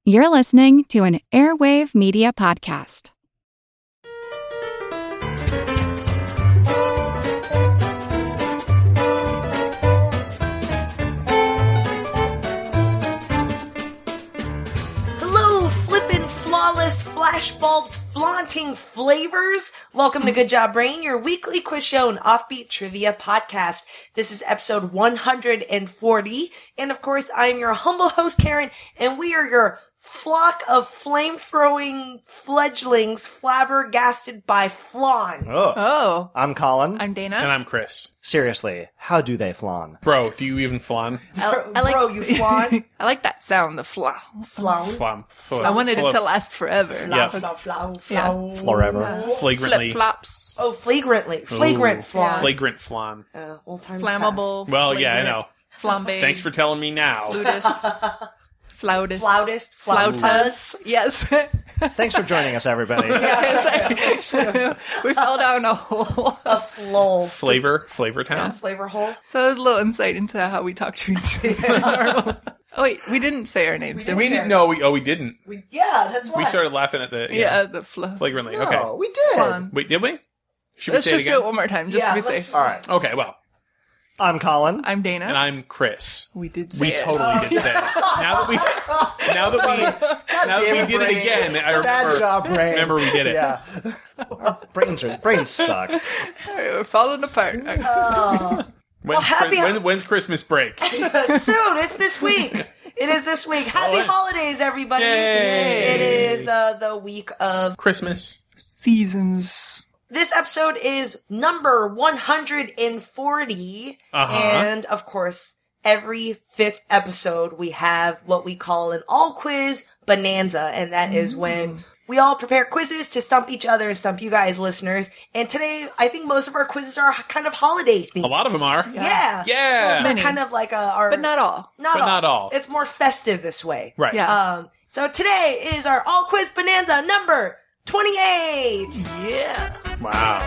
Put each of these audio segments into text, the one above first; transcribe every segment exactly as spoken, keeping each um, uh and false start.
You're listening to an Airwave Media Podcast. Hello, flippin' flawless flashbulbs flaunting flavors. Welcome to Good Job Brain, your weekly quiz show and offbeat trivia podcast. This is episode one hundred forty. And of course, I am your humble host, Karen, and we are your flock of flame-throwing fledglings flabbergasted by flan. Oh. Oh. I'm Colin. I'm Dana. And I'm Chris. Seriously, how do they flan? Bro, do you even flan? Bro, I like- bro, you flan. I like that sound, the fla. Flan. Flam. I wanted it to last forever. Yeah. Flan, flan, Yeah. flan. Forever. Flagrantly. Flip flops. Oh, flagrantly. Flagrant Ooh. flan. Flagrant flan. Uh, well, time's Flammable. Well, yeah, I flagrant, know. Flambe. Thanks for telling me now. Flutists. Flautist. Flautist. Flautas. Flautas. Yes. Thanks for joining us, everybody. Sorry. We fell down a hole. A flol. Flavor. Flavor Town. Flavor hole. So there's a little insight into how we talk to each other. Oh, wait. We didn't say our names, did We we? didn't know. We, oh, we didn't. We, yeah, that's why. We started laughing at the. Yeah, the fla. Flagrantly. No, Okay. we did. Flan. Wait, did we? Should we Let's say just it do again? it one more time, just Yeah, to be let's- safe. All right. Okay, well. I'm Colin. I'm Dana. And I'm Chris. we did say We it. totally did say it. Now that we, now that we, now that we did it again, I remember. Bad job, brain. Remember we did it. Yeah. Our brains are brains suck. All right, we're falling apart. Okay. Oh. When's, happy- Chris- when, when's Christmas break? Soon. It's this week. It is this week. Happy What? holidays, everybody. Yay. It is uh, the week of... Christmas. Seasons. This episode is number one hundred forty. Uh-huh. And, of course, every fifth episode we have what we call an all-quiz bonanza. And that is when we all prepare quizzes to stump each other and stump you guys, listeners. And today, I think most of our quizzes are kind of holiday themed. A lot of them are. Yeah. Yeah. So Many. it's kind of like a... Our, But not all. Not But all. not all. It's more festive this way. Right. Yeah. Um, so today is our all quiz bonanza number twenty-eight. Yeah. Wow.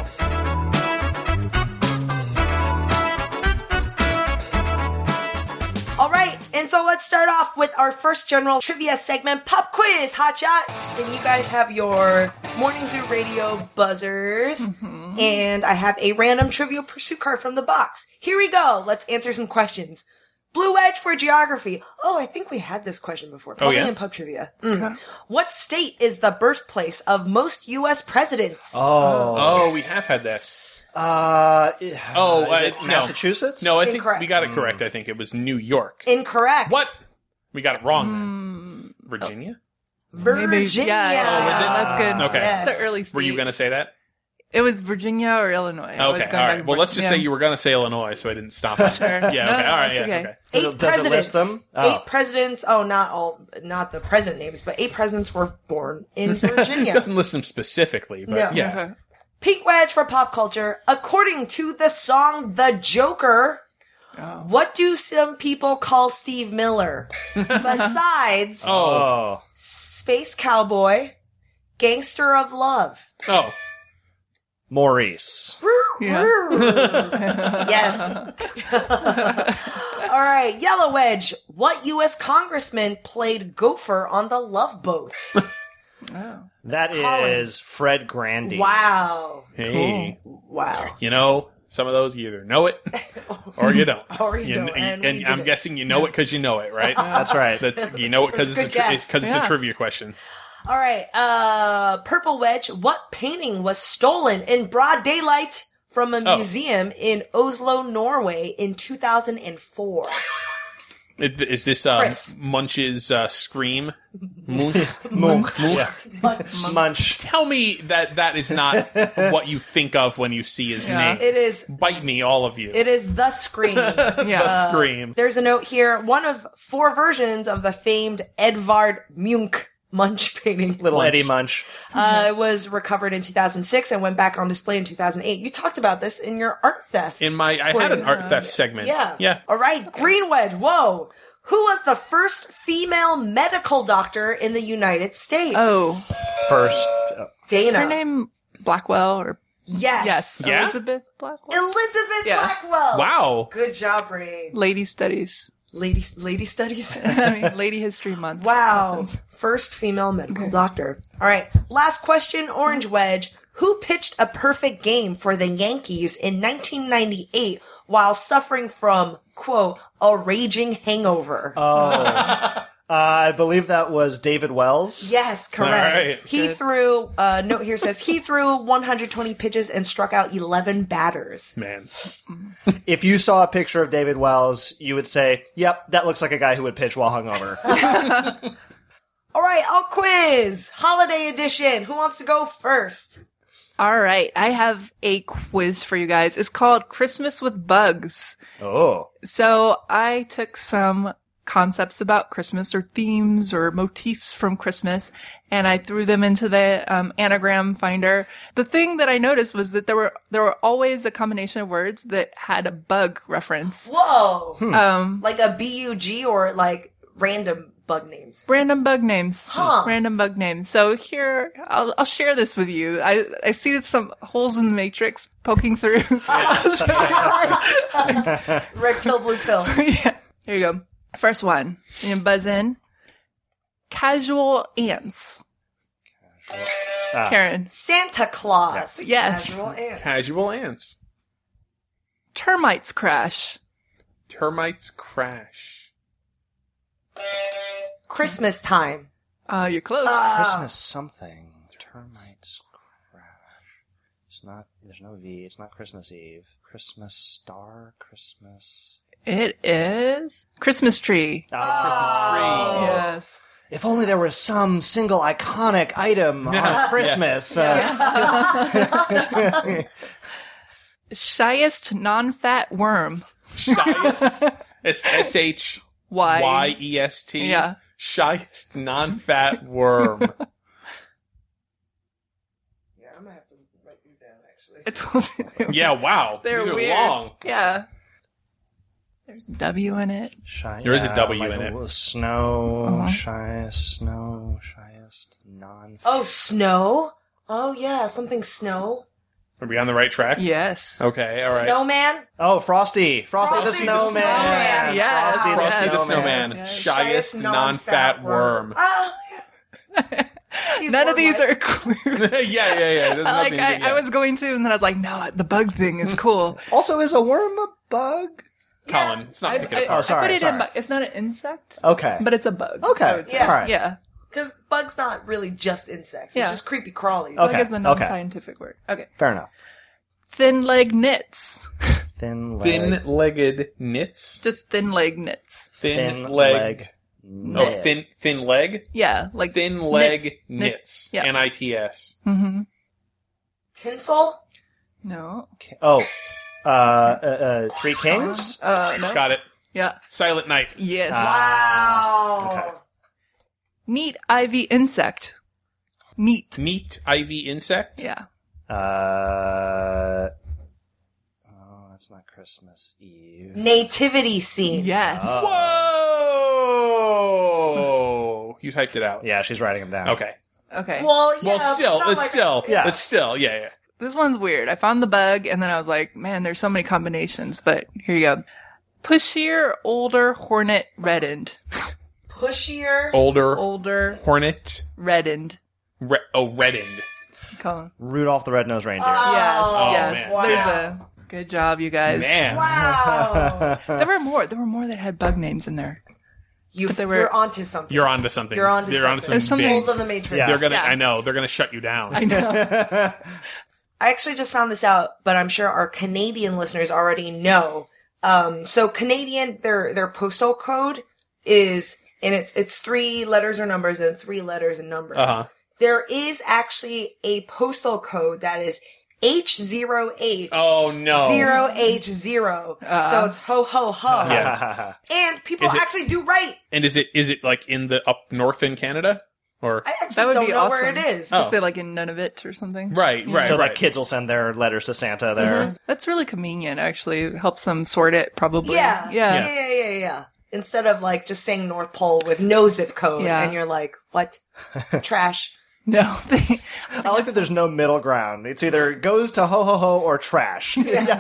All right, and so let's start off with our first general trivia segment, Pop Quiz, Hot Shot. And you guys have your Morning Zoo Radio buzzers. Mm-hmm. And I have a random Trivial Pursuit card from the box. Here we go. Let's answer some questions. Blue Wedge for geography. Oh, I think we had this question before. Probably yeah? in pub trivia. Mm. What state is the birthplace of most U S presidents? Oh. Oh, we have had this. Uh. Oh, is uh, it no. Massachusetts? No, I think Incorrect. we got it correct. I think it was New York. Incorrect. What? We got it wrong then. Virginia? Virginia. Maybe- yeah, yeah, Oh, was it? That's good. Okay. Yes. It's an early state. Were you going to say that? It was Virginia or Illinois. I was Okay, going all back right. and Well, forth. let's just Yeah. say you were going to say Illinois, so I didn't stop it. Sure. Yeah, okay. No, all right, that's yeah, okay. okay. Does Eight it- does it presidents. list them? Oh. Eight presidents. Oh, not all, not the president names, but eight presidents were born in It Virginia. doesn't list them specifically, but No. yeah. Okay. Pink Wedge for pop culture. According to the song The Joker, Oh. what do some people call Steve Miller? Besides Oh, Oh. Space Cowboy, Gangster of Love. oh. Maurice. Yeah. Yes. All right, Yellow Wedge. What U S congressman played Gopher on the Love Boat? Oh. That Colin. is Fred Grandy. Wow. Hey, Wow. you know, some of those you either know it or you don't. Or you kn- don't, and we I'm did it. guessing you know it because you know it, right? That's right. That's you know it because That's it's a a good tri- guess. it's, 'cause it's Yeah. a trivia question. All right, uh, Purple Wedge. What painting was stolen in broad daylight from a Oh. museum in Oslo, Norway in two thousand four? It, is this uh, Chris. Munch's uh, Scream? Munch? Monk. Yeah. Munch. Tell me that that is not what you think of when you see his Yeah. name. It is, Bite me, all of you. it is The Scream. Yeah. Scream. There's a note here. One of four versions of the famed Edvard Munch Munch painting Little Munch. Eddie Munch. uh, was recovered in two thousand six and went back on display in two thousand eight. You talked about this in your art theft. In my, I had an quiz. art theft segment. Yeah. Yeah. All right. Green Wedge. Whoa. Who was the first female medical doctor in the United States? Oh. First. Uh, Dana. Is her name Blackwell or Yes. yes, Yeah? Elizabeth Blackwell? Elizabeth Yeah. Blackwell. Wow. Good job, Ray. Lady Studies. Lady, lady studies? I mean, Lady History Month. Wow. First female medical Okay. doctor. All right. Last question, Orange Wedge. Who pitched a perfect game for the Yankees in nineteen ninety-eight while suffering from, quote, a raging hangover? Oh. Uh, I believe that was David Wells. Yes, correct. All right. He Good. threw, uh, note here says, he threw one hundred twenty pitches and struck out eleven batters. Man. If you saw a picture of David Wells, you would say, yep, that looks like a guy who would pitch while hungover. All right, I'll quiz. Holiday edition. Who wants to go first? All right. I have a quiz for you guys. It's called Christmas with Bugs. Oh. So I took some concepts about Christmas or themes or motifs from Christmas and I threw them into the um, anagram finder. The thing that I noticed was that there were there were always a combination of words that had a bug reference. Whoa. Um, Like a B U G or like random bug names? Random bug names. Huh. Random bug names. So here, I'll, I'll share this with you. I, I see some holes in the matrix poking through. Red pill, blue pill. Yeah. Here you go. First one. You can buzz in. Casual ants. Ah. Karen. Santa Claus. Yes. Casual ants. Casual ants. Termites crash. Termites crash. Christmas time. Uh, you're close. Christmas something. Termites crash. It's not, there's no V. It's not Christmas Eve. Christmas star. Christmas. It is Christmas tree. Oh, Yes. If only there was some single iconic item on Christmas. Uh, Shyest non-fat worm. Shyest. S H Why? Y E S T. Yeah. Shyest non-fat worm. Yeah, I'm gonna have to write these down actually. I told you. They were, Yeah, wow. They're These are weird. long. Yeah. There's a W in it. Shy, There is a yeah, W like in it. a Snow, Uh-huh. shyest, snow, shyest, non. Oh, snow? Oh yeah, something snow. Are we on the right track? Yes. Okay, all right. Snowman? Oh, Frosty! Frosty, Frosty the the Snowman! Snowman. Yeah. Frosty, Frosty the the Snowman. Snowman. Yes. Shyest non-fat worm. Oh, yeah. He's None of more these like- are clues. yeah, yeah, yeah. There's like nothing I, to get. I was going to, and then I was like, no, the bug thing is cool. Also, is a worm a bug? Colin, it's not I, picking I, apart. Oh, sorry, I put it sorry. in. bu- It's not an insect, Okay. but it's a bug. Okay, I would say. yeah. alright. Yeah. Because bug's not really just insects. It's Yeah. just creepy crawlies. Okay. Like it's the non-scientific word. Okay. Fair enough. Thin leg knits. Thin leg. Thin-legged knits. Just thin leg knits. Thin, thin leg. leg. Oh, knit. thin, thin leg. Yeah, like Thin leg knits. knits. Yeah. N I T S. Mm-hmm. Tinsel? No. Oh, uh, uh, uh, Three Kings? Uh, no. Got it. Yeah. Silent Night. Yes. Ah. Wow. Okay. Neat ivy insect. Neat. Neat ivy insect. Yeah. Uh, oh, that's not Christmas Eve. Nativity scene. Yes. Whoa! You typed it out. Yeah, she's writing them down. Okay. Okay. Well, yeah. Well, still, not it's like- still, Yeah. it's still, yeah, yeah. This one's weird. I found the bug, and then I was like, man, there's so many combinations, but here you go. Pushier, older, hornet, reddened. Pushier. Older Older, hornet. reddened. Re- oh, reddened. Colin. Rudolph the Red-Nosed Reindeer. Oh, Yes, yes. man. Wow. There's a good job, you guys. Man. Wow. There were more. There were more that had bug names in there. You, But they were- you're onto something. You're onto something. You're onto You're something. onto some There's something- big- Holes of the Matrix. Yeah. They're gonna. Yeah. I know. They're gonna shut you down. I know. I actually just found this out, but I'm sure our Canadian listeners already know. Um, so Canadian, their their postal code is, and it's it's three letters or numbers and three letters and numbers. Uh-huh. There is actually a postal code that is H zero H Oh no. zero H zero. Uh. So it's ho ho ho. Yeah. And people Is it- actually do write. And is it is it like in the up north in Canada or I That actually would don't be know where awesome. it is. Oh. Let's say like in Nunavut or something. right right so right. like kids will send their letters to Santa there. Mhm. That's really convenient, actually. It helps them sort it, probably. Yeah. Yeah. Yeah, yeah, yeah, yeah. Instead of like just saying North Pole with no zip code Yeah. and you're like, what? Trash. No, they, I like that there's no middle ground. It's either goes to ho ho ho or trash.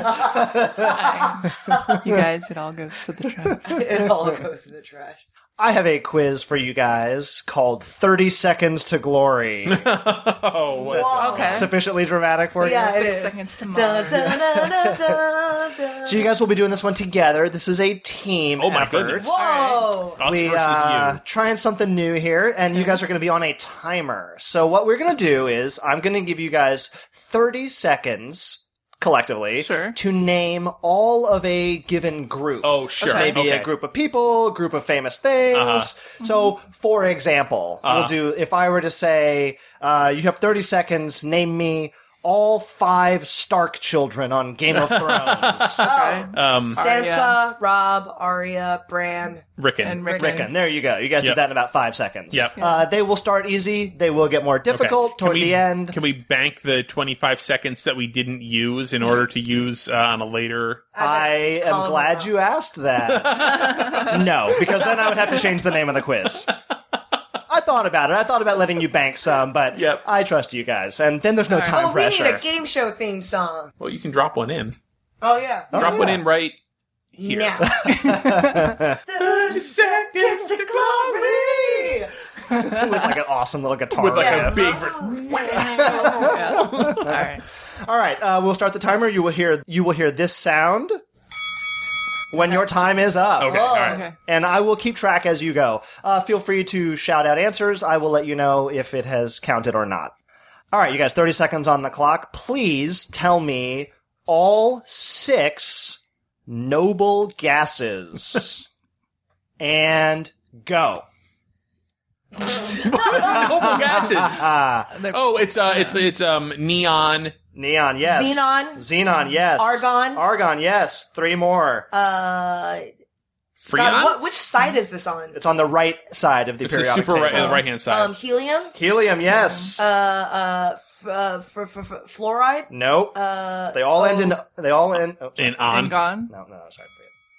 you guys, it all goes to the trash. It all goes to the trash. I have a quiz for you guys called thirty Seconds to Glory. Oh, what's Whoa. Okay. Sufficiently dramatic for Yeah, you? it Six is. seconds to Dun, Mars. dun, dun, dun, dun, dun. So you guys will be doing this one together. This is a team Oh my effort. goodness. Whoa! Us We versus uh, you. trying something new here, and you guys are going to be on a timer. So what we're going to do is I'm going to give you guys thirty seconds collectively Sure. to name all of a given group. Oh, sure. So maybe Okay. a group of people, a group of famous things. Uh-huh. So, for example, Uh-huh. we'll do, if I were to say, uh, you have thirty seconds, name me all five Stark children on Game of Thrones. Oh. Um, Sansa, Rob, Arya, Bran. Rickon. And Rick- Rickon, there you go. You guys Yep. did that in about five seconds. Yep. Uh, they will start easy. They will get more Okay. difficult Can toward we- the end. Can we bank the twenty-five seconds that we didn't use in order to use uh, on a later... I Call am them glad out. you asked that. No, because then I would have to change the name of the quiz. I thought about it. I thought about letting you bank some, but Yep. I trust you guys. And then there's no Alright. time Oh, we pressure. need a game show theme song. Well, you can drop one in. Oh, yeah. Oh, drop one yeah. in right here. Now. thirty seconds to glory! With like an awesome little guitar. With like Yeah. a big... Yeah. All right. All right, uh, we'll start the timer. You will hear you will hear this sound when your time is up. Okay, all right. Okay. And I will keep track as you go. Uh, feel free to shout out answers. I will let you know if it has counted or not. All right, you guys, thirty seconds on the clock. Please tell me all six noble gases. And go. Noble gases. Ah, Oh, it's uh, it's it's um, neon. neon, yes. Xenon. Xenon, yes. Argon. Argon, yes. Three more. Uh, Freon. God, what, which side is this on? It's on the right side of the it's the periodic super table. right, uh, right hand side. Um, helium? Helium, yes. Uh, uh, f- uh, f- f- f- fluoride? nope. Uh, They all oh, end in. They all end. Oh, and on. And gone. no, no, sorry.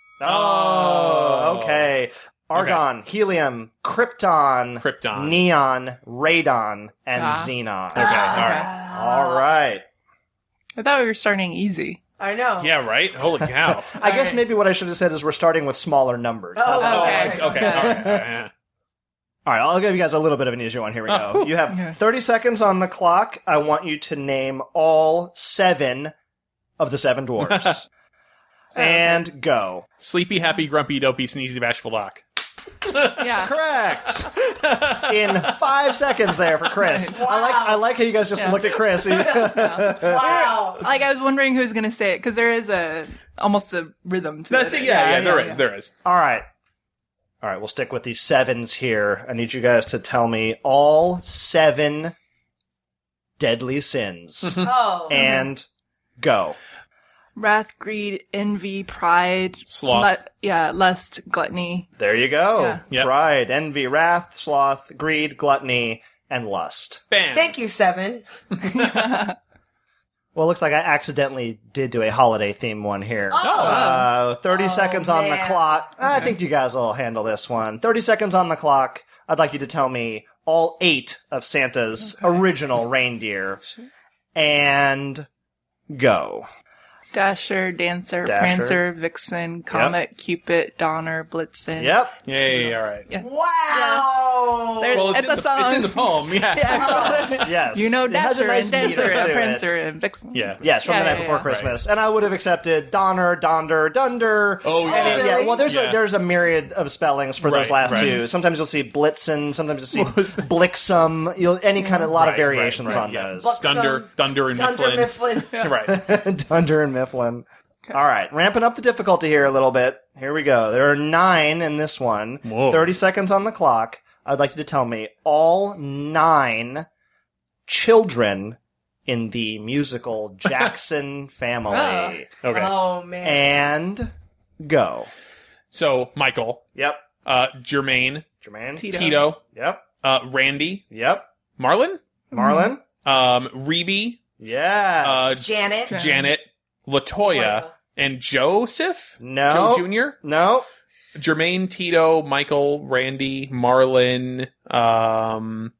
Oh, okay. Argon, helium, krypton, Krypton. neon, radon, and Ah. xenon. Okay, all right. Ah. All right. I thought we were starting easy. I know. Yeah, right? Holy cow. I guess right. maybe what I should have said is we're starting with smaller numbers. Oh, How about Oh, Okay. that? I see. okay. All right. Yeah. All right, I'll give you guys a little bit of an easier one. Here we Oh, go. whew. You have Okay. thirty seconds on the clock. I want you to name all seven of the seven dwarfs. And go. Sleepy, happy, grumpy, dopey, sneezy, bashful, doc. Yeah. Correct. In five seconds there for Chris. I like I like how you guys just Yeah. looked at Chris. Wow. Like I was wondering who was going to say it because there is a almost a rhythm to That's it. it. Yeah, yeah, there is. yeah. There is. All right. All right, we'll stick with these sevens here. I need you guys to tell me all seven deadly sins. Oh. And go. Wrath, greed, envy, pride, Sloth. le- yeah, lust, gluttony. There you go. Yeah. Yep. Pride, envy, wrath, sloth, greed, gluttony, and lust. Bam. Thank you, Seven. Well, it looks like I accidentally did do a holiday theme one here. Oh. Uh, thirty Oh, seconds on the man. clock. I think you guys will handle this one. thirty seconds on the clock. I'd like you to tell me all eight of Santa's original reindeer. And go. Dasher, Dancer, Dasher. Prancer, Vixen, Comet, Cupid, Donner, Blitzen. Yep. Yay, all right. Yeah. Wow. There's- Well, it's, It's in a the, song. it's in the poem, yeah. Yes. You know It has a Dasher nice and meter Dancer to and it. Prancer and Vixen. Yeah. Yes, from Yeah, the night yeah, before yeah. Christmas, and I would have accepted Donner, Donder, Dunder. Oh, yeah. And it- yeah. really? Well, there's Yeah. a there's a myriad of spellings for those Right, last right. two. Sometimes you'll see Blitzen, sometimes you'll see Blixum. You'll any kind of lot of Right, right, variations right, on yeah. those. Buck- Dunder, Some- Dunder, and Dunder Mifflin. Mifflin. Right. Dunder and Mifflin. All right, ramping up the difficulty here a little bit. Here we go. There are nine in this one. Whoa. thirty seconds on the clock. I'd like you to tell me all nine children in the musical Jackson Family. Okay. Oh, man. And go. So, Michael, Yep. uh, Jermaine, Jermaine. Tito. Tito, Yep. uh, Randy, Yep. Marlon, Marlon. um, Reby, Yes. Uh, Janet. Jan- Janet, Latoya, Latoya. and Joseph? no. Joe Junior? No. Jermaine, Tito, Michael, Randy, Marlon, um,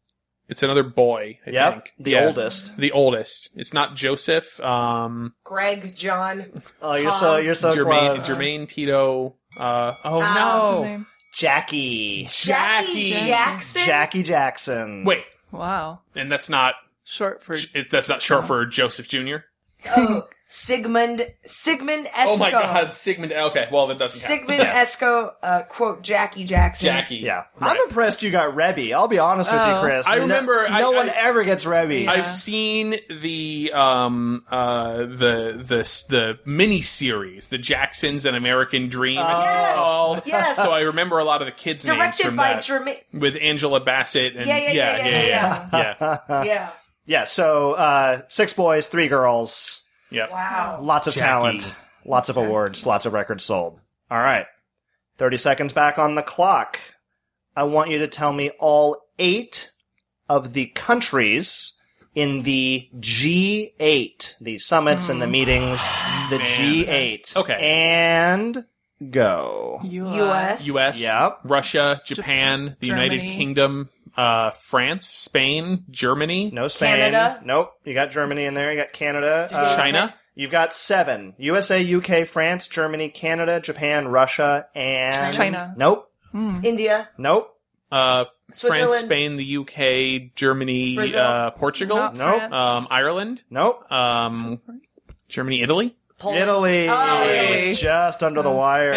It's another boy, I Yep, think. the Yeah. oldest. The oldest. It's not Joseph. Um, Greg, John. Oh, you're so you're so Jermaine, close. Jermaine Tito. Uh, oh, Ah, no. What's his name? Jackie. Jackie Jackie. Jackson. Jackie Jackson. Wait, Wow. and that's not Short for. it, that's not short for Joseph Junior? Oh, Sigmund. Sigmund Esco. Oh my God, Sigmund. Okay, well that doesn't count. Sigmund Esco. Uh, quote Jackie Jackson. Jackie. Yeah, Right. I'm impressed you got Rebby. I'll be honest with you, Oh. Chris. I No- remember- No, I- one I- ever gets Rebby. Yeah. I've seen the um uh the the the mini series, the Jacksons: An American Dream. I think Yes! it's called. Yes. So I remember a lot of the kids' names Directed from by that Jermaine. with Angela Bassett and Yeah, yeah, yeah, yeah, yeah, yeah, yeah. Yeah. Yeah, so uh, six boys, three girls, yeah. Wow. lots of Jackie. talent, lots of awards, lots of records sold. All right, thirty seconds back on the clock. I want you to tell me all eight of the countries in the G eight, the summits and the meetings, the G eight. Okay. And go. U U S. U S, Yep. Russia, Japan, the United Germany. Kingdom, uh, France, Spain, Germany, No Spain. Canada. Nope. You got Germany in there. You got Canada. Uh, China. You've got seven. U S A, U K, France, Germany, Canada, Japan, Russia, and... China. Nope. India. Nope. uh, France, Switzerland. Spain, the U K, Germany, Brazil. uh, Portugal, Not Nope. France. um, Ireland, Nope. um, Germany, Italy. Poland. Italy. Oh, Italy. Just under the wire.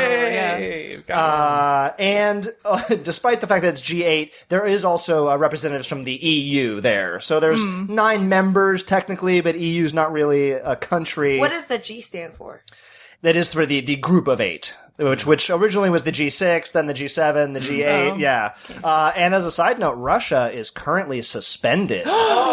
Hey, got one. Uh, and uh, despite the fact that it's G eight, there is also uh, representatives from the E U there. So there's nine members technically, but E U's not really a country. What does the G stand for? That is for the, the group of eight, which which originally was the G six, then the G seven, the G eight, Oh. yeah. Uh, and as a side note, Russia is currently suspended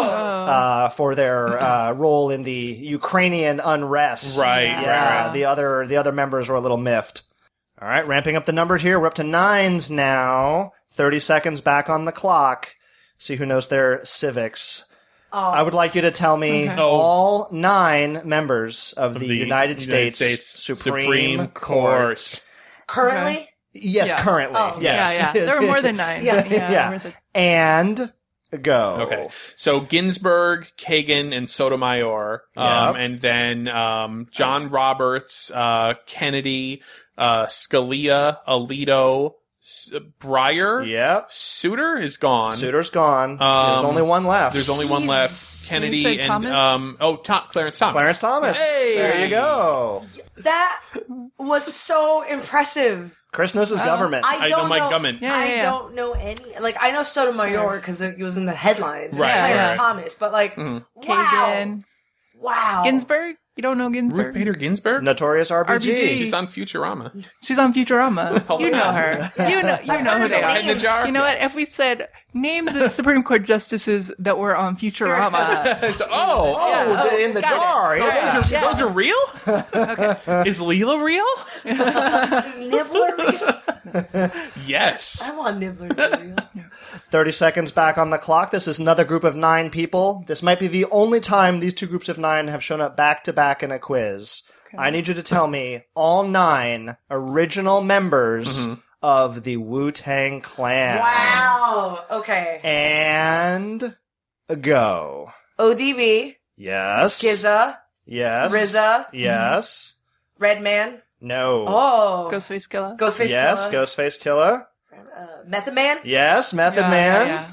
uh, for their uh, role in the Ukrainian unrest. Right, Yeah, right, right. the other the other members were a little miffed. All right, ramping up the numbers here. We're up to nines now. Thirty seconds back on the clock. See who knows their civics. Oh. I would like you to tell me Okay. all nine members of, the, the United, States, States Supreme, Supreme Court. Court. Currently? Yes, Yeah. currently. Oh. Yes. Yeah, yeah. There were more than nine. Yeah. yeah. Yeah. Worth it. And go. Okay. So Ginsburg, Kagan, and Sotomayor. Um, Yep. and then um, John Roberts, uh, Kennedy, uh, Scalia, Alito, S- Breyer. Yep. Souter is gone. Souter's gone. There's Um, only one left. There's only one left. Jeez. Kennedy You said and Thomas? um oh Tom, Clarence Thomas. Clarence Thomas. Hey! There you go. That was so impressive. Chris knows his government. I I don't know my government. Yeah, I yeah, yeah. don't know any. Like, I know Sotomayor because it was in the headlines. Right, And Clarence right. Thomas. But, like, Mhm. wow. Kagan. Wow. Ginsburg? You don't know Ginsburg? Ruth Bader Ginsburg. Notorious R B G. R B G. She's on Futurama. She's on Futurama. Oh, you know yeah. her. You know you know who they Right are. in the jar. You know what? If we said name the Supreme Court justices that were on Futurama, So- oh, Oh, Yeah. the- in the Got it. jar. oh, Yeah. those are Yeah. those are real. okay. Is Leela real? Is Nibbler real? Yes. I want Nibbler to be real. thirty seconds back on the clock. This is another group of nine people. This might be the only time these two groups of nine have shown up back to back in a quiz. I need you to tell me all nine original members of the Wu-Tang Clan. Wow. Okay. And go. O D B, Yes. G Z A, Yes. R Z A, Yes. Redman. No. Oh. Ghostface Killer. Ghostface Yes. Killer. Ghostface Killer. Uh, Method Man. Yes. Method Yeah, Man. yeah, yeah.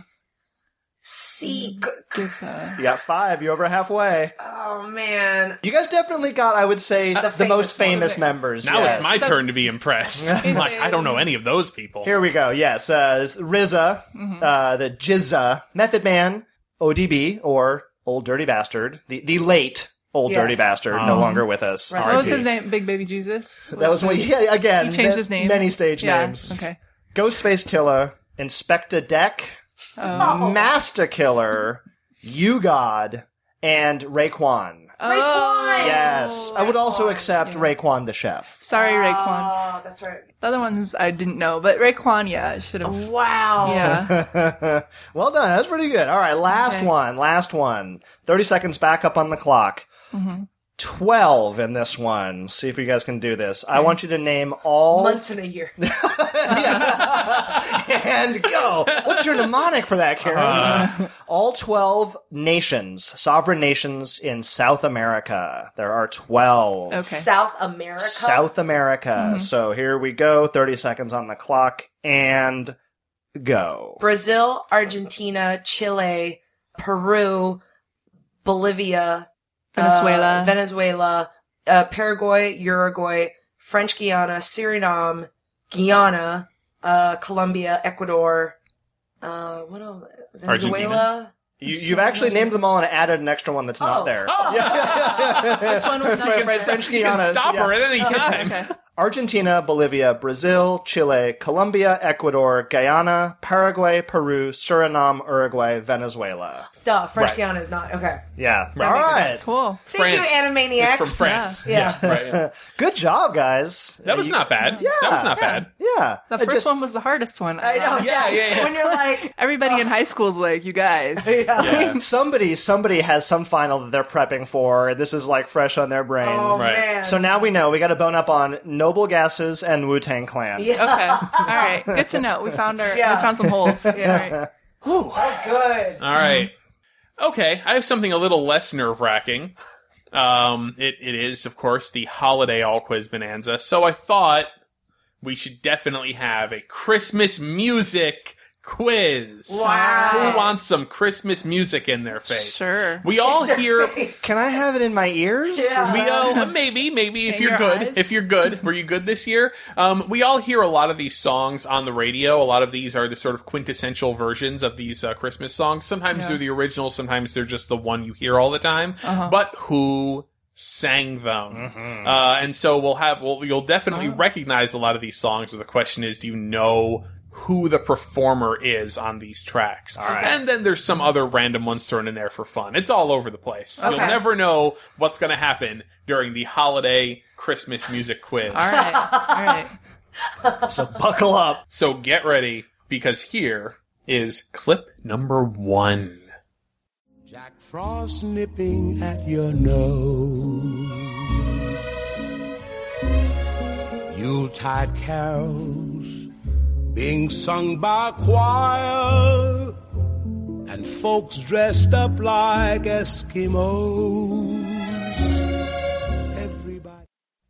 C. G- Gives, uh, You got five. You're over halfway. oh, man. You guys definitely got, I would say, the, famous most famous ones. members. Now yes. it's my So- turn to be impressed. I'm like, I don't know any of those people. Here we go. Yes, uh, this R Z A, uh, the G Z A, Method Man, O D B, or Old Dirty Bastard, the the late Old Yes. Dirty Bastard, no Um, longer with us. Rest what was R I P. his name? Big Baby Jesus? That was what, yeah, again. He changed ma- his name. Many stage Yeah. names. Okay. Ghostface Killer, Inspector Deck, Oh. Master Killer, You God, and Raekwon. Raekwon! Yes, I would also Raekwon, accept yeah. Raekwon the chef. Sorry, Raekwon. Oh, that's right. The other ones I didn't know, but Raekwon, yeah, I should have. Wow. Yeah. Well done. That's pretty good. All right, last Okay. one. Last one. thirty seconds back up on the clock. twelve in this one. See if you guys can do this. I want you to name all... Months in a year. And go. What's your mnemonic for that, Karen? Uh, all twelve nations, sovereign nations in South America. There are twelve. Okay. South America? South America. Mm-hmm. So here we go. thirty seconds on the clock. And go. Brazil, Argentina, Chile, Peru, Bolivia... Venezuela, uh, Venezuela, uh, Paraguay, Uruguay, French Guiana, Suriname, Guyana, uh, Colombia, Ecuador, uh, what else? Venezuela. You, you've actually named them all and added an extra one that's not oh. there. Oh. Yeah. Which one was not you can, French you can Guiana. stop Yeah. her at any time. Okay. Argentina, Bolivia, Brazil, Chile, Colombia, Ecuador, Guyana, Paraguay, Peru, Suriname, Uruguay, Venezuela. Duh, French Right. Guiana is not. Okay. Yeah. That All makes right. sense. Cool. Thank you, France. Animaniacs. It's from France. Yeah. Yeah, right. Yeah. Good job, guys. That was You- not bad. Yeah. That was not bad. Yeah. The It first just- one was the hardest one. I know. Yeah, yeah, yeah. When you're like, Everybody in high school is like, you guys. yeah. Yeah. Somebody, somebody has some final that they're prepping for. This is like fresh on their brain. Oh, Right. man. So now we know we got to bone up on Noble Gases and Wu-Tang Clan. Yeah. Okay. All right. Good to know. We found our. Yeah. We found some holes. Yeah. All right. That was good. All right. Okay, I have something a little less nerve-wracking. Um, it, it is, of course, the holiday all-quiz bonanza, so I thought we should definitely have a Christmas music quiz. Wow. Who wants some Christmas music in their face? Sure. We all hear... Face. Can I have it in my ears? Yeah. Is We that- all maybe maybe if In you're your good eyes? if you're good were you good this year? Um, we all hear a lot of these songs on the radio. A lot of these are the sort of quintessential versions of these uh, Christmas songs. Sometimes Yeah. they're the originals. Sometimes they're just the one you hear all the time. Uh-huh. But who sang them? Mm-hmm. Uh, and so we'll have well you'll definitely Oh. recognize a lot of these songs. But the question is, do you know who the performer is on these tracks? right. And then there's some other random ones thrown in there for fun. It's all over the place. You'll Okay. never know what's going to happen during the holiday Christmas music quiz. All right. All right. So buckle up. So get ready, because here is clip number one. Jack Frost nipping at your nose. Yuletide carols being sung by a choir, and folks dressed up like Eskimos. Everybody.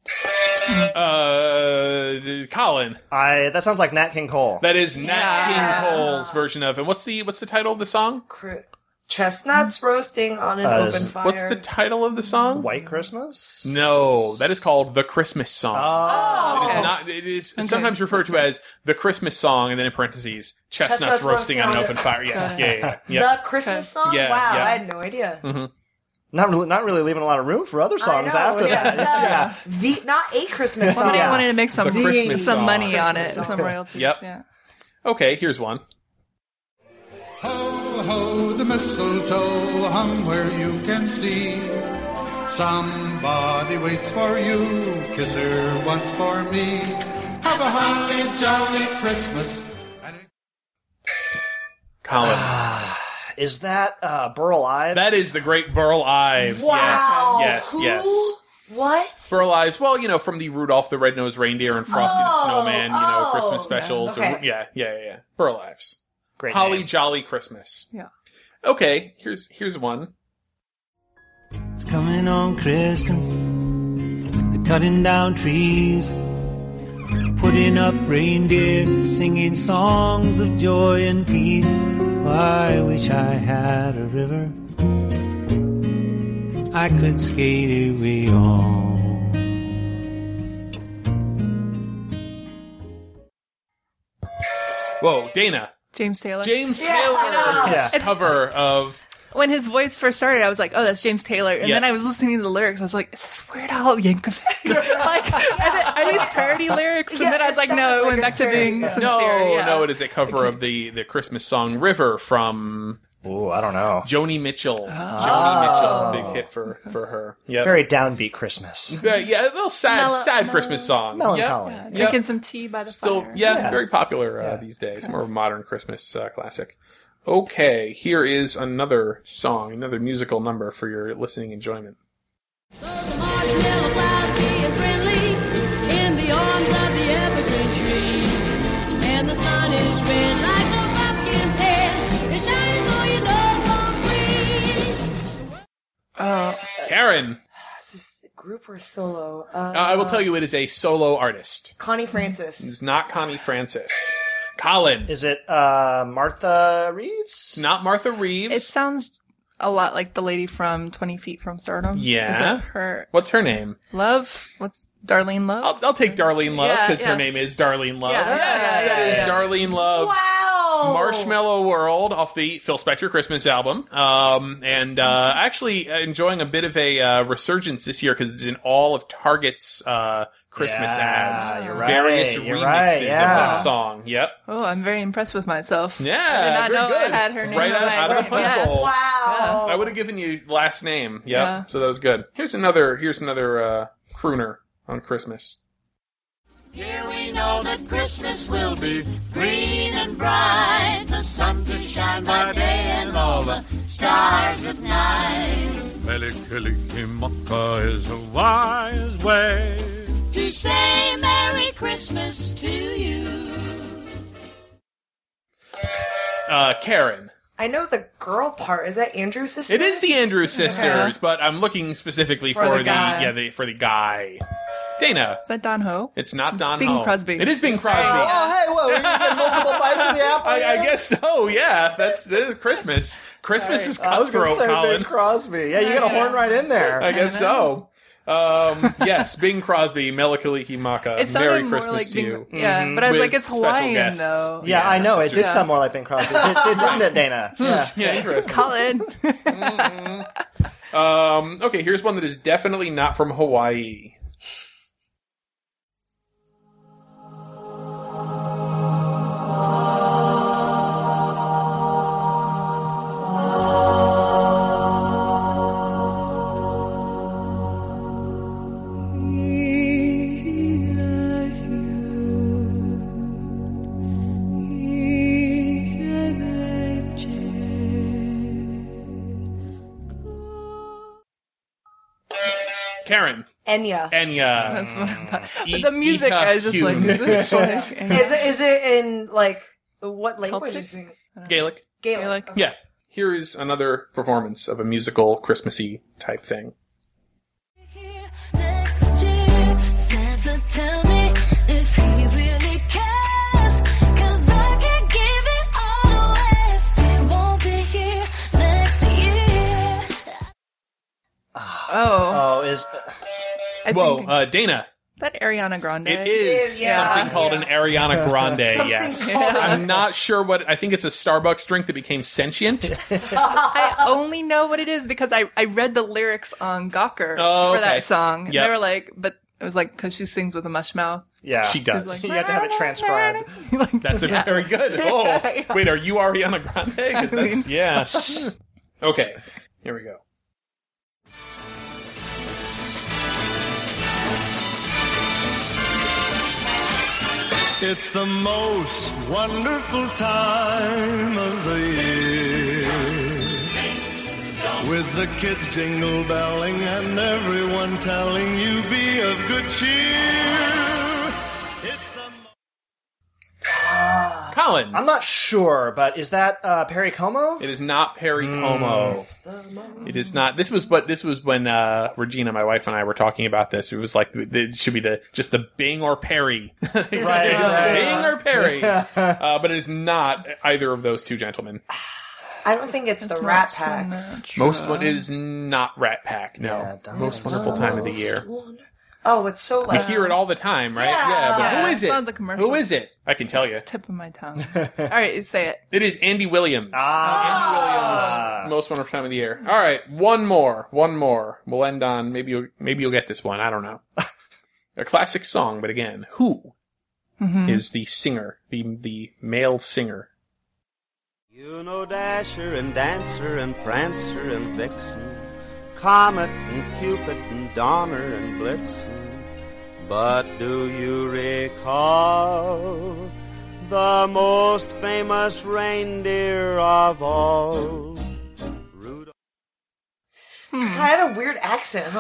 Uh, Colin, I. That sounds like Nat King Cole. that is Nat Yeah. King Cole's version of. And what's the what's the title of the song? Cr- Chestnuts roasting on an Uh, open fire. What's the title of the song? White Christmas? No, that is called The Christmas Song. Oh. It is not. It is sometimes referred to as the Christmas song, and then in parentheses, chestnuts, Chestnuts roasting roasting on an on open the- fire. Yes, Got yeah, it. yeah, yeah. yeah. The Christmas song? Yeah, wow, yeah. I had no idea. Not really, not really leaving a lot of room for other songs I know, after yeah. that. No, the, not a Christmas song. Somebody Yeah. wanted to make some The Christmas some song. money on it, Christmas song. some royalties. Yep. Yeah. Okay, here's one. Ho, ho, the mistletoe hung where you can see. Somebody waits for you, kiss her once for me. Have a holly jolly Christmas. And it- Colin. Is that uh, Burl Ives? That is the great Burl Ives. Wow. Yes, Who? yes, yes. What? Burl Ives, well, you know, from the Rudolph the Red-Nosed Reindeer and Frosty the Oh, Snowman, you know, oh. Christmas specials. Okay. Or, yeah, yeah, yeah, yeah. Burl Ives. Great Holly name. Jolly Christmas. Yeah. Okay, here's here's one. It's coming on Christmas. They're cutting down trees, putting up reindeer, singing songs of joy and peace. Oh, I wish I had a river I could skate away on. Whoa, Dana. James Taylor. James Yeah. Taylor's Yeah. It's- cover of... When his voice first started, I was like, "Oh, that's James Taylor." And Yeah. then I was listening to the lyrics. I was like, "Is this Weird Al Yankovic? like, are, they, are these parody lyrics?" And Yeah, then I was it like, "No, sounded it like went a back to parody, being yeah. sincere." No, yeah. no, it is a cover of the, the Christmas song River from Ooh, I don't know. Joni Mitchell. Oh. Joni Mitchell, big hit for, for her. Yep. Very downbeat Christmas. Uh, yeah, a little sad, Mellow- sad mellow- Christmas song. Melancholy. Yeah, Yep. drinking Yep. some tea by the Still, fire. yeah, Yeah. very popular uh, these days. More of a modern Christmas uh, classic. Okay, here is another song, another musical number for your listening enjoyment. Those marshmallow clouds being friendly in the arms of the evergreen trees. And the sun is red like a pumpkin's head. It shines so your doors won't freeze. Oh, Karen. Is this a group or solo? Uh, Uh, I will tell you it is a solo artist. Connie Francis. It's not Connie Francis. Colin. Is it uh, Martha Reeves? Not Martha Reeves. it sounds a lot like the lady from twenty Feet from Stardom. Yeah. Is it her? What's her name? Love? What's Darlene Love? I'll, I'll take Darlene Love Yeah, because yeah. her name is Darlene Love. Yeah, yes, yeah, yeah, it is yeah. Darlene Love. Wow! Marshmallow World off the Phil Spector Christmas album. Um, and uh, actually enjoying a bit of a uh, resurgence this year because it's in all of Target's uh, Christmas Yeah, ads. you're right, Various you're remixes right, yeah. of that song. Yep. Oh, I'm very impressed with myself. Yeah, I did not very know good. I had her name. Right on out, my out of the brain. punch Yeah. bowl. Wow! I would have given you last name. Yep. Yeah. So that was good. Here's another. Here's another uh, crooner on Christmas. Here we know that Christmas will be green and bright, the sun to shine by day and all the stars at night. Melikilikimaka is a wise way. To say Merry Christmas to you. Uh, Karen. I know the girl part. Is that Andrew's sister? It is the Andrews sisters, but I'm looking specifically for, For the the, guy. yeah the for the guy. Dana. Is that Don Ho? It's not Don Bing Ho. Crosby. It is Bing Crosby. Oh, hey, whoa, we're getting multiple bites of the apple? I, I guess so. Yeah, that's, that's Christmas. Christmas is I was going to cutthroat, say Colin. Bing Crosby. Yeah, you got a horn right in there. I guess so. Um, yes, Bing Crosby, Melikaliki Maka. It sounded Merry more Christmas like to Bing- you. Yeah, but I was With like, it's special Hawaiian guests. though. Yeah, I know. It did Yeah. sound more like Bing Crosby. Did, did, didn't it, Dana? Yeah. Yeah, interesting. Colin. Um, okay, here's one that is definitely not from Hawaii. Karen. Enya. Enya. That's what I thought. E- But the music, Eka I was just like, Hume. is this funny? Is it, is it in, like, what language Celtic? is it? Gaelic. Gaelic. Gaelic. Okay. Yeah. Here is another performance of a musical Christmassy type thing. Next year, Santa, tell me if he really cares, 'cause I can't give it all away if he won't be here next year. Oh, Oh, is... I Whoa, think, uh, Dana. is that Ariana Grande? It is yeah, something called yeah. an Ariana Grande, Something yes. called- I'm not sure what, I think it's a Starbucks drink that became sentient. I only know what it is because I, I read the lyrics on Gawker Oh, for okay. that song. And Yep. they were like, but it was like, because she sings with a mush mouth. Yeah. She does. Like, You have to have it transcribed. Like, That's a yeah. very good. Oh, wait, are you Ariana Grande? 'Cause that's, yeah. Okay, here we go. It's the most wonderful time of the year, with the kids jingle belling and everyone telling you be of good cheer. It's the Colin. I'm not sure, but is that uh, Perry Como? It is not Perry Hmm. Como. It is not. This was but this was when uh, Regina, my wife, and I were talking about this. It was like it should be the just the Bing or Perry, right? It's right. Bing or Perry, uh, but it is not either of those two gentlemen. I don't think it's It's the not Rat Pack. Sinatra. Most one it is not Rat Pack. No, Yeah, don't most know. wonderful time of the year. Oh, it's so We like. hear it all the time, right? Yeah. but Yeah, who is it's it? on the commercials. Who is it? I can tell you. Tip of my tongue. All right, say it. It is Andy Williams. Ah. Andy Williams, most wonderful time of the year. All right, one more, one more. We'll end on maybe you'll, maybe you'll get this one. I don't know. A classic song, but again, who is the singer, the the male singer? You know Dasher and Dancer and Prancer and Vixen, Comet and Cupid and Donner and Blitzen. But do you recall the most famous reindeer of all? Rudolph. Kind of weird accent, huh?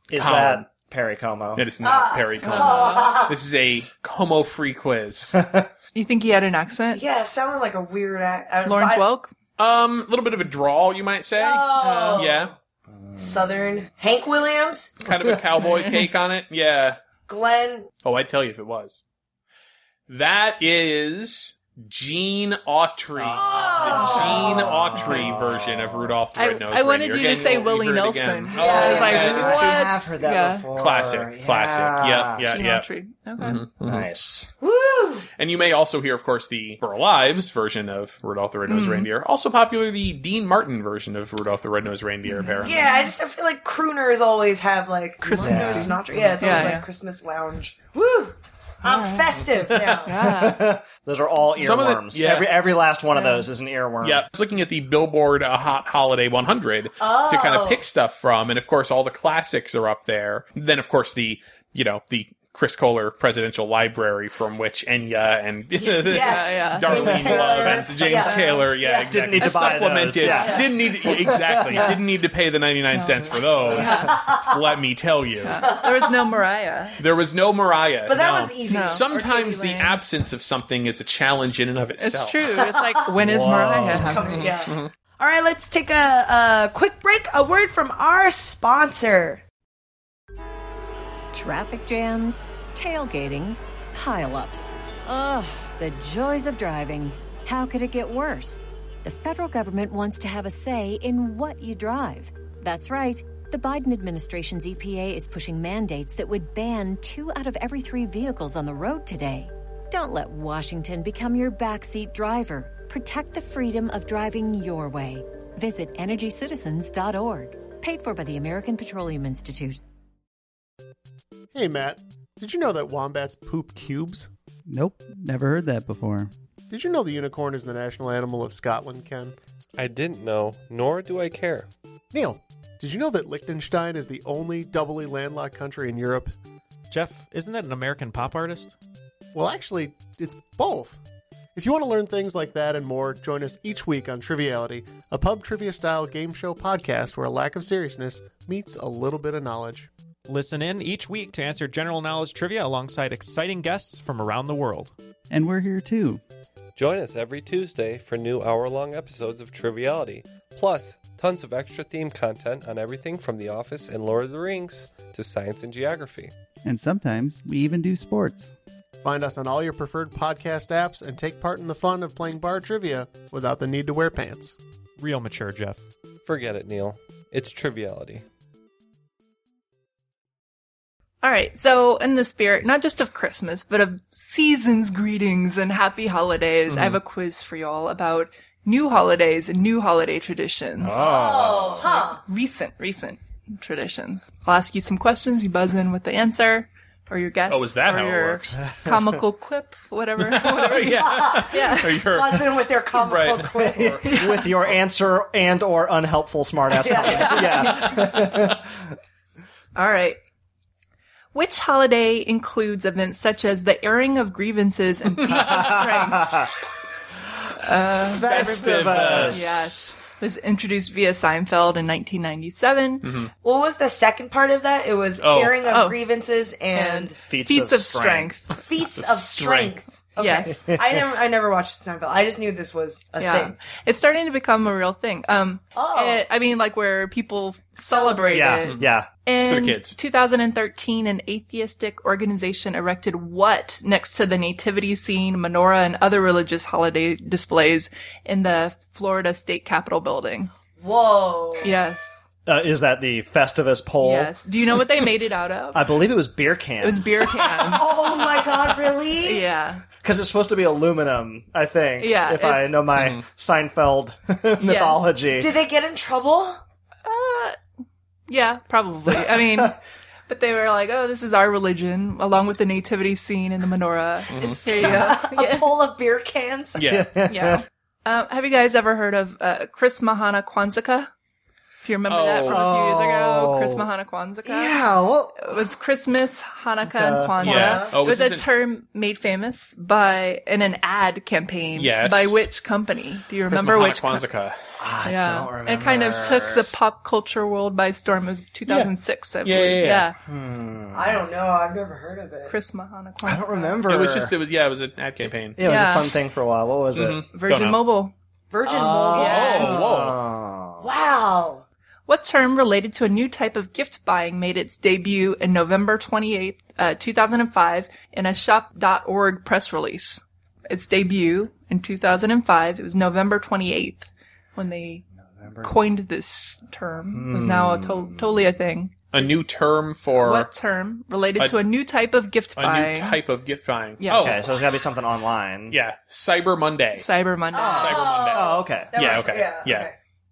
Is Colin. that Perry Como? It is not Perry Como. This is a Como-free quiz. You think he had an accent? Yeah, it sounded like a weird act. Lawrence I- Welk? Um, a little bit of a drawl, you might say. Oh. Yeah. Southern. Hank Williams? Kind of a cowboy take on it. Yeah. Glenn. Oh, I'd tell you if it was. That is Gene Autry. The Gene Autry version of Rudolph the I, Red-Nosed I wanted Reindeer. you to Again, say you Willie heard it Nelson. again. Yeah, I was like, yeah. what? I have heard that Yeah. before. Classic, Yeah. classic. Yep, yeah, Gene yeah. Autry. Okay. Mhm. Nice. Woo! And you may also hear, of course, the Burl Ives version of Rudolph the Red-Nosed Mm. Reindeer. Also popular, the Dean Martin version of Rudolph the Red-Nosed Reindeer, apparently. Yeah, I just I feel like crooners always have like Christmas. Christmas. Sinatra. Yeah, it's always Yeah, like yeah. Christmas lounge. Woo! I'm festive now. Yeah. Those are all Some of the- earworms. yeah. Every every last one of those is an earworm. Yeah, I was looking at the Billboard uh, Hot Holiday one hundred Oh. to kind of pick stuff from, and of course all the classics are up there. Then of course the, you know, the Chris Kohler Presidential Library from which Enya and Yes. yeah. Darlene James Taylor. Love and James Yeah. Taylor, yeah, Yeah. exactly. Didn't need to buy those, Supplemented. yeah. Didn't need exactly. Didn't need to pay the ninety-nine cents for those. Let me tell you. There was no Mariah. There was no Mariah. But that no. was easy. No. Sometimes Or the Katie Lang. absence of something is a challenge in and of itself. It's true. It's like, when is Whoa. Mariah Come- happening? yeah. Mm-hmm. All right, let's take a, a quick break. A word from our sponsor. Traffic jams, tailgating, pile-ups. Ugh, the joys of driving. How could it get worse? The federal government wants to have a say in what you drive. That's right. The Biden administration's E P A is pushing mandates that would ban two out of every three vehicles on the road today. Don't let Washington become your backseat driver. Protect the freedom of driving your way. Visit energy citizens dot org. Paid for by the American Petroleum Institute. Hey, Matt, did you know that wombats poop cubes? Nope, never heard that before. Did you know the unicorn is the national animal of Scotland, Ken? I didn't know, nor do I care. Neil, did you know that Liechtenstein is the only doubly landlocked country in Europe? Jeff, isn't that an American pop artist? Well, actually, it's both. If you want to learn things like that and more, join us each week on Triviality, a pub trivia-style game show podcast where a lack of seriousness meets a little bit of knowledge. Listen in each week to answer general knowledge trivia alongside exciting guests from around the world. And we're here too. Join us every Tuesday for new hour-long episodes of Triviality, plus tons of extra theme content on everything from The Office and Lord of the Rings to science and geography. And sometimes we even do sports. Find us on all your preferred podcast apps and take part in the fun of playing bar trivia without the need to wear pants. Real mature, Jeff. Forget it, Neil. It's Triviality. All right, so in the spirit, not just of Christmas, but of season's greetings and happy holidays, Mm-hmm. I have a quiz for y'all about new holidays and new holiday traditions. Oh, huh. Recent, recent traditions. I'll ask you some questions, you buzz in with the answer, or your guess. Oh, is that or how it your works? comical quip, whatever. whatever you- yeah. yeah. Or your- Buzzing with their comical Right. clip. With your answer and or unhelpful smartass comment. Yeah. All right. Which holiday includes events such as the airing of grievances and feats of strength? Uh, Festivus. Yes. It was introduced via Seinfeld in nineteen ninety-seven. Mm-hmm. What was the second part of that? It was Oh. airing of Oh. grievances and, And Feats, feats of strength. feats of strength. Okay. Yes. I never, I never watched Seinfeld. I just knew this was a Yeah. thing. It's starting to become a real thing. Um, Oh. it- I mean, like where people celebrate Yeah. it. Yeah. In for the kids. two thousand thirteen, an atheistic organization erected what next to the nativity scene, menorah, and other religious holiday displays in the Florida State Capitol building? Whoa. Yes. Uh, is that the Festivus pole? Yes. Do you know what they made it out of? I believe it was beer cans. It was beer cans. Oh my god, really? Yeah. Because it's supposed to be aluminum, I think. Yeah, If I it's- know my Seinfeld mythology. Did they get in trouble? Uh, yeah, probably. I mean, but they were like, oh, this is our religion, along with the nativity scene and the menorah. It's Here you go. a Yeah. pole of beer cans? Yeah. Yeah. Um, have you guys ever heard of uh, Chris Mahana Kwanzaa? If you remember that from a few years ago, Christmas, Hanukkah, Kwanzaa. Yeah, well, it was Christmas, Hanukkah, and Uh, Kwanzaa. Yeah. Oh, it was was a it- term made famous by in an ad campaign. Yes. By which company? Do you remember Christmas, which? Hanukkah, Kwanzaa. I yeah, don't remember. it kind of took the pop culture world by storm. It was two thousand six. I Yeah, believe. yeah, yeah. Hmm. I don't know. I've never heard of it. Christmas, Hanukkah, Kwanzaa. I don't remember. It was just, it was, yeah, it was an ad campaign. Yeah, it was Yeah. a fun thing for a while. What was it? Mhm. Don't Virgin know. Mobile. Virgin Oh, Mobile. Yes. whoa. Wow. What term related to a new type of gift buying made its debut in November twenty-eighth, uh, two thousand five in a shop dot org press release? Its debut in two thousand five, it was November twenty-eighth when they coined this term. It was now a to- totally a thing. A new term for What term related a- to a new type of gift a buying? new type of gift buying. Yeah. Oh, Okay, so it's got to be something online. yeah. Cyber Monday. Cyber Monday. Cyber Monday. Oh, okay. That Yeah, was- okay. Yeah. Yeah. okay.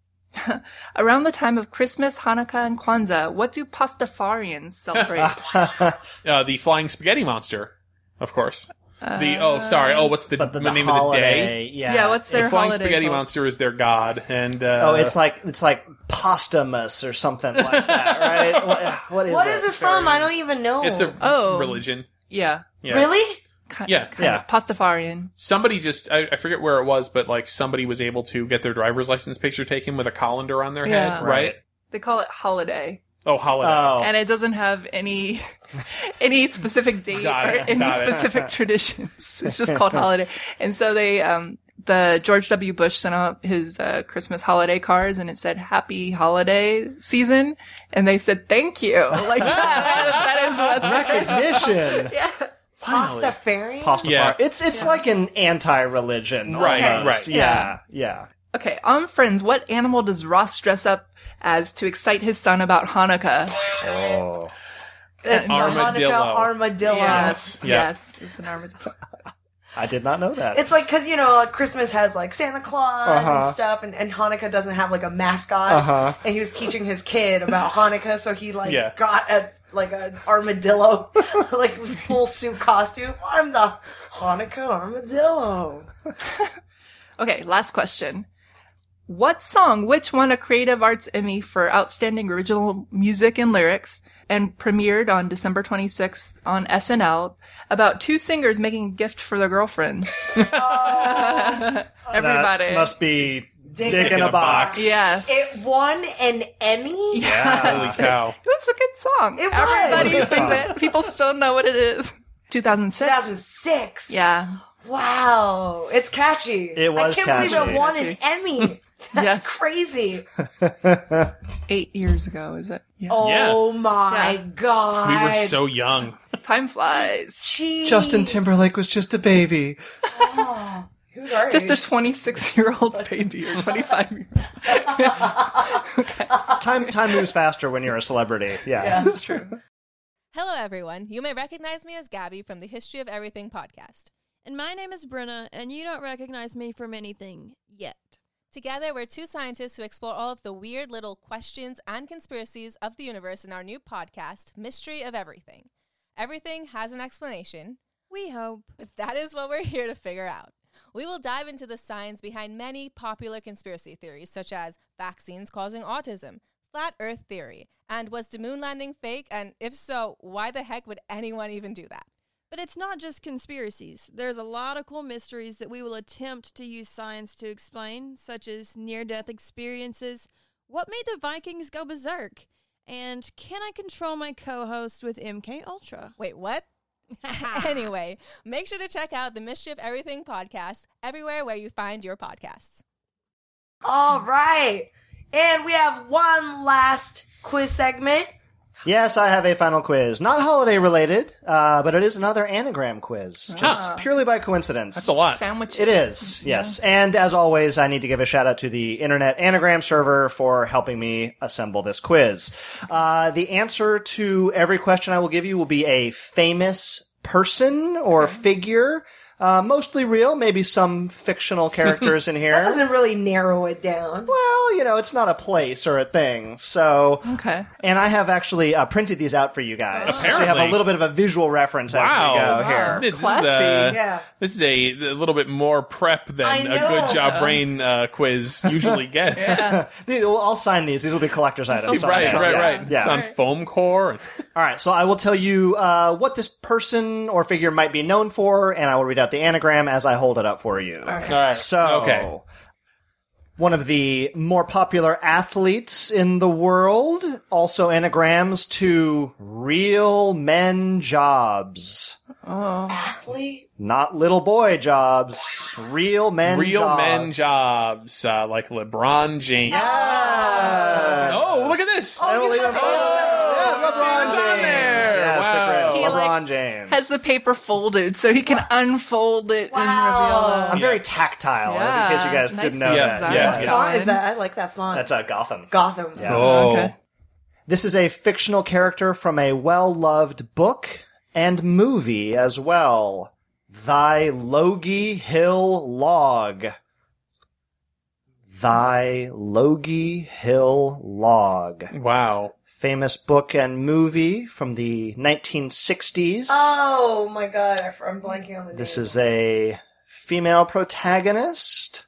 Around the time of Christmas, Hanukkah, and Kwanzaa, what do Pastafarians celebrate? Uh, the flying spaghetti monster, of course. The oh, sorry. Oh, what's the, But the, the the name holiday, of the day? yeah. Yeah, what's The their flying holiday spaghetti called? monster is their god, and uh, Oh, it's like it's like Postumus or something like that, right? what, what is What it? is this from? I don't even know. it's a Oh. religion. Yeah. Yeah. Really? Kind, Yeah. kind Yeah. of Pastafarian. Somebody just I, I forget where it was, but like somebody was able to get their driver's license picture taken with a colander on their Yeah. head, right? They call it holiday. Oh, holiday. Oh, And it doesn't have any any specific date Got or it, any got it. specific traditions. It's just called holiday. And so they, um, the George W. Bush sent out his uh, Christmas holiday cards, and it said "Happy Holiday Season," and they said "Thank you." Like that. That is what recognition. Yeah. Pastafarian? Pastafari. Yeah. It's it's like an anti-religion, Right, almost. right. Yeah, yeah. Okay, on Friends, what animal does Ross dress up as to excite his son about Hanukkah? Oh, It's the Armadillo. Hanukkah armadillo. Yes. Yeah. Yes, it's an armadillo. I did not know that. It's like, cause you know, like, Christmas has like Santa Claus Uh-huh. and stuff, and, and Hanukkah doesn't have like a mascot. Uh-huh. And he was teaching his kid about Hanukkah, so he like Yeah. got a like an armadillo, like full suit costume. I'm the Hanukkah armadillo. Okay, last question. What song, which won a Creative Arts Emmy for Outstanding Original Music and Lyrics and premiered on December twenty-sixth on S N L about two singers making a gift for their girlfriends? Everybody. That must be Dick, Dick in a box. Yes. It won an Emmy. Yeah. Holy cow. It was a good song. It was. Everybody It was a good sings song. it. People still know what it is. two thousand six. two thousand six. Yeah. Wow, it's catchy. It was I can't believe catchy. it won an Emmy. That's Yes. crazy. Eight years ago, is it? Yeah. Oh my Yeah. god. We were so young. Time flies. Jeez. Justin Timberlake was just a baby. Oh, who's our Just a age? twenty-six-year-old baby or twenty-five-year-old. Time time moves faster when you're a celebrity. Yeah. Yeah, that's true. Hello, everyone. You may recognize me as Gabby from the History of Everything podcast. And my name is Brenna, and you don't recognize me from anything yet. Together, we're two scientists who explore all of the weird little questions and conspiracies of the universe in our new podcast, Mystery of Everything. Everything has an explanation. We hope. That is what we're here to figure out. We will dive into the science behind many popular conspiracy theories, such as vaccines causing autism, flat earth theory, and was the moon landing fake? And if so, why the heck would anyone even do that? But it's not just conspiracies. There's a lot of cool mysteries that we will attempt to use science to explain, such as near-death experiences, what made the Vikings go berserk, and can I control my co-host with M K Ultra? Wait, what? Anyway, make sure to check out the Mystery of Everything podcast everywhere where you find your podcasts. All right. And we have one last quiz segment. Yes, I have a final quiz. Not holiday related, uh, but it is another anagram quiz. Just Ah. purely by coincidence. That's a lot. Sandwich. It is, yes. And as always, I need to give a shout out to the Internet Anagram server for helping me assemble this quiz. Uh, the answer to every question I will give you will be a famous person or figure. Uh, mostly real, maybe some fictional characters in here. That doesn't really narrow it down. Well, you know, it's not a place or a thing. So, okay. And I have actually uh, printed these out for you guys. So you have a Apparently. little bit of a visual reference as we Wow. go Wow. here. This is, Classy. uh, Yeah. This is a, a little bit more prep than I a know. good job brain uh, quiz usually gets. These- well, I'll sign these. These will be collector's items. Right, someday. right, Yeah. right. Yeah. It's on foam core. All right, so I will tell you uh, what this person or figure might be known for, and I will read out the anagram as I hold it up for you. Okay. All right. So, Okay. one of the more popular athletes in the world, also anagrams to real men jobs. Oh. Athlete? Not little boy jobs. Real men Real jobs. men jobs, uh, like LeBron James. Yeah. Oh, look at this. Oh, you Emily have LeBron. those. Yeah, LeBron It's James. on there. Yes, to Wow. Chris. He, LeBron like, James. Has the paper folded so he can unfold it and reveal I'm them. very tactile, Yeah. in case you guys Nice didn't know Yeah, that. yeah, What yeah. font is that? I like that font. That's uh, Gotham. Gotham. Yeah. Oh. Okay. This is a fictional character from a well-loved book and movie as well. Thy Logie Hill Log. Thy Logie Hill Log. Wow. Famous book and movie from the nineteen sixties. Oh my god, I- I'm blanking on the name. This is a female protagonist.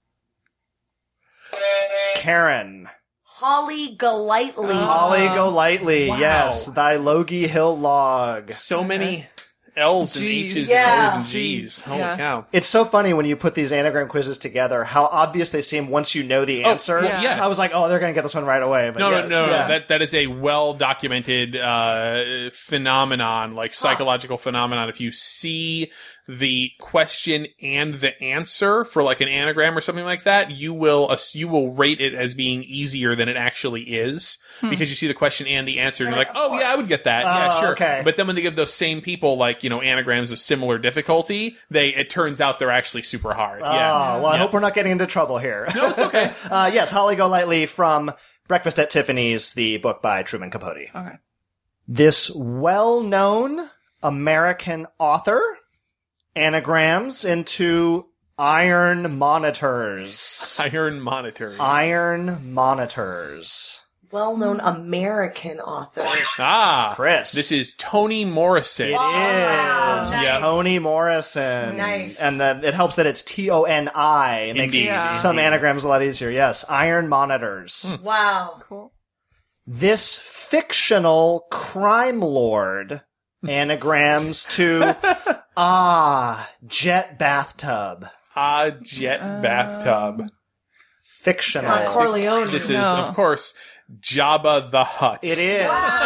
Karen. Holly Golightly. Holly Golightly, Wow. yes. Thy Logie Hill Log. So many L's and G's. H's Yeah. and O's and G's. Holy Yeah. cow. It's so funny when you put these anagram quizzes together, how obvious they seem once you know the Oh, answer. well, yes. I was like, oh, they're going to get this one right away. But No, yeah, no, no, yeah. no. That that is a well documented uh, phenomenon, like psychological phenomenon. If you see the question and the answer for like an anagram or something like that, you will uh, you will rate it as being easier than it actually is because you see the question and the answer, and you're like, oh yeah, I would get that. yeah, Oh, sure. okay. But then when they give those same people like you know anagrams of similar difficulty, they it turns out they're actually super hard. Oh, yeah. well, I Yeah. hope we're not getting into trouble here. No, it's okay. uh, yes, Holly Golightly from Breakfast at Tiffany's, the book by Truman Capote. Okay. This well-known American author anagrams into iron monitors. Iron monitors. Iron monitors. Well-known American author. Ah, Chris. This is Toni Morrison. It is nice. Toni Morrison. Nice. And then it helps that it's T O N I. It makes Indeed, Yeah. some indeed. anagrams a lot easier. Yes, iron monitors. Wow. Cool. This fictional crime lord anagrams to ah, jet bathtub. Ah, jet bathtub. Fictional. It's not Corleone. This is, No. of course, Jabba the Hutt. It is.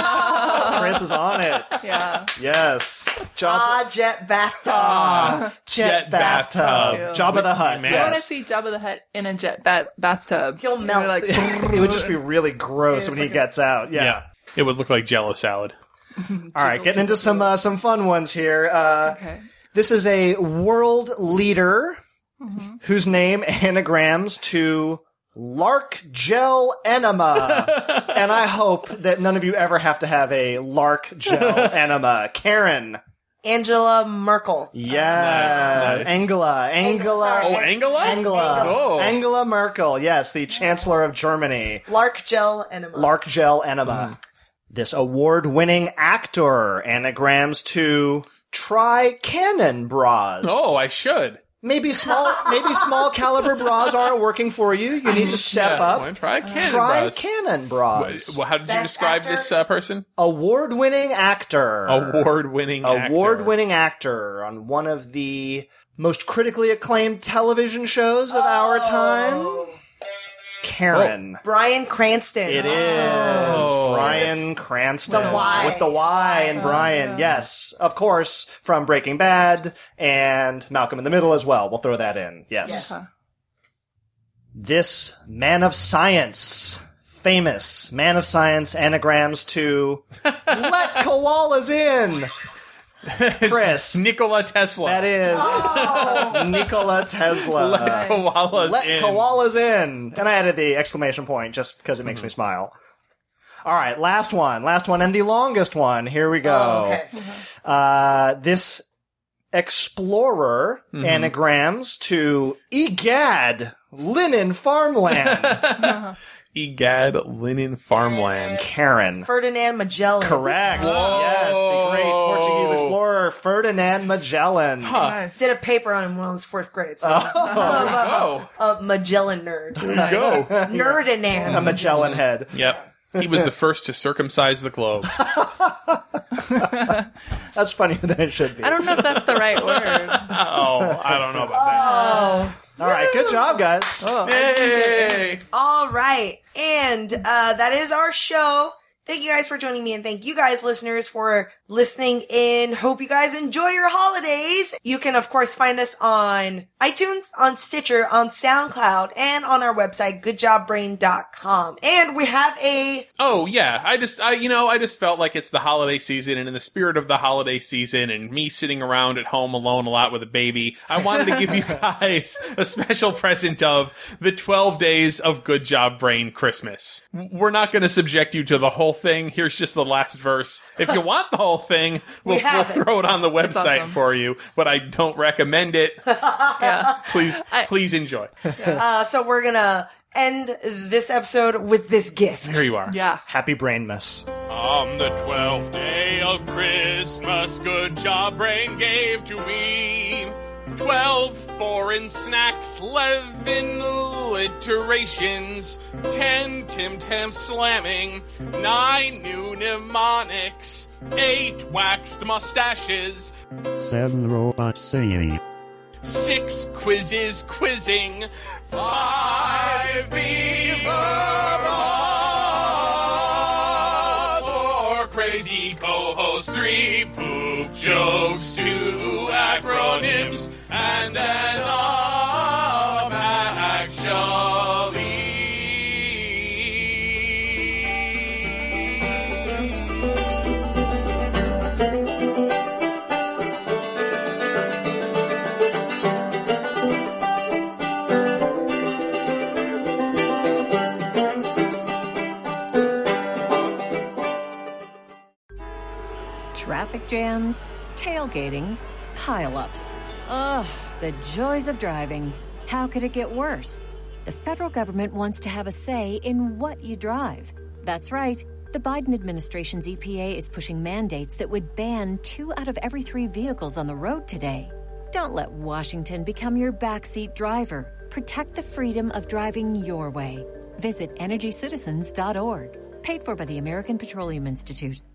Chris is on it. Yeah. Yes. Jabba, Ah, jet bathtub. ah, jet, Jet bathtub. bathtub. Jabba the Hutt. Man. I want to Yes. see Jabba the Hutt in a jet ba- bathtub. He'll And melt. they're Like, It would just be really gross Yeah, when it's he like a- gets out. Yeah. Yeah. It would look like Jello salad. All right, getting into some uh, some fun ones here. Uh, okay. This is a world leader Mm-hmm. whose name anagrams to Lark Gel Enema. And I hope that none of you ever have to have a Lark Gel Enema. Karen. Angela Merkel. Yeah. Nice, nice. Angela. Angela. Oh, Angela? Angela. Oh. Angela Merkel. Yes, the Chancellor of Germany. Lark Gel Enema. Lark Gel Enema. This award-winning actor anagrams to Try Cannon bras. Oh, I should. Maybe small, maybe small caliber bras aren't working for you. You need to step Yeah, up. wanna try Cannon Try bras. Cannon bras. Well, how did you Best describe actor? this uh, person? Award-winning actor. Award-winning actor. Award-winning actor on one of the most critically acclaimed television shows of our time. Karen. Brian Cranston. It is Oh. Brian Cranston The Y. with the Y and Brian. Yes, of course, from Breaking Bad and Malcolm in the Middle as well. We'll throw that in. Yes. Yes. This man of science, famous man of science, anagrams to let koalas in. Chris. Nikola Tesla. That is Nikola Tesla. Let koalas Let in. koalas in. And I added the exclamation point just because it makes me smile. All right, last one. Last one and the longest one. Here we go. Oh, okay. Uh, this Explorer Mhm. anagrams to Egad, Linen Farmland. Egad, Linen Farmland. Karen. Ferdinand Magellan. Correct. Yes, the great Portuguese explorer Ferdinand Magellan. Did a paper on him when I was fourth grade. So Oh. I'm Oh. a, a Magellan nerd. There you go. Nerdinand. A Magellan head. Yep. He was the first to circumcise the globe. That's funnier than it should be. I don't know if that's the right word. Oh, I don't know about that. Oh. All right, good job, guys. Yay! All right. And uh, that is our show. Thank you guys for joining me, and thank you guys, listeners, for listening in. Hope you guys enjoy your holidays. You can, of course, find us on iTunes, on Stitcher, on SoundCloud, and on our website, good job brain dot com. And we have a... Oh, yeah. I just, I, you know, I just felt like it's the holiday season, and in the spirit of the holiday season and me sitting around at home alone a lot with a baby, I wanted to give you guys a special present of the twelve days of Good Job Brain Christmas. We're not going to subject you to the whole thing. Here's just the last verse. If you want the whole thing, we'll, We we'll have it. throw it on the That's website awesome. for you, but I don't recommend it. Yeah. Please, please enjoy. Uh, so we're gonna end this episode with this gift. Here you are. Yeah. Happy Brainmas. On the twelfth day of Christmas, Good Job Brain gave to me twelve foreign snacks, eleven alliterations, ten Tim Tam slamming, nine new mnemonics, eight waxed mustaches, Seven robots singing. six quizzes quizzing, five beaver boss, four crazy co-hosts, three poop jokes, two acronyms, and an um actually. Traffic jams, tailgating, pileups. Ugh, the joys of driving. How could it get worse? The federal government wants to have a say in what you drive. That's right. The Biden administration's E P A is pushing mandates that would ban two out of every three vehicles on the road today. Don't let Washington become your backseat driver. Protect the freedom of driving your way. Visit energy citizens dot org. Paid for by the American Petroleum Institute.